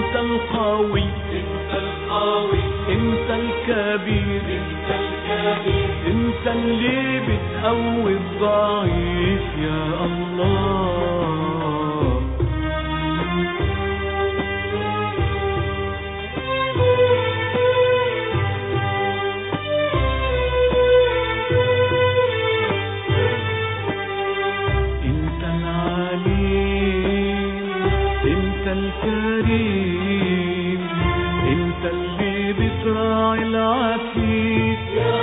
انت القوي انت الكبير انت اللي بتقوي الضعيف يا الله. انت العليم انت الكريم انت اللي بتراعي العفيف يا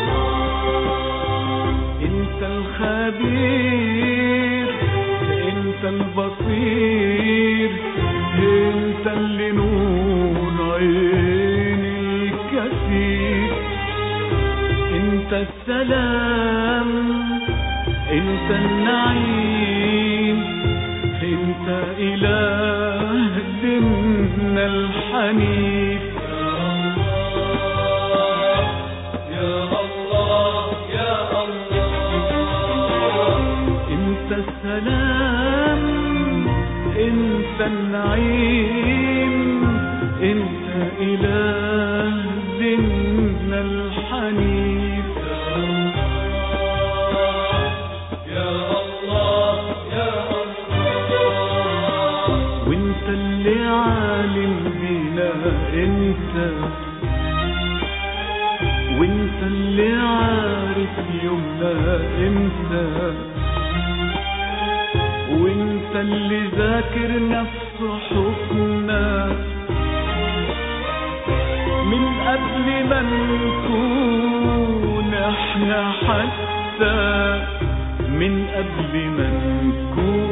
الله. انت الخبير انت البصير انت اللي نور عين الكثير. انت السلام انت النعيم انت اله ديننا الحنيف يا الله يا الله. انت السلام انت النعيم انت اله ديننا الحنيف يا الله يا الله. وانت اللي عالم بينا انت وانت اللي عارف يومنا انت وانت اللي ذاكر نفس حكمنا من قبل ما نكون احنا حتى من قبل ما نكون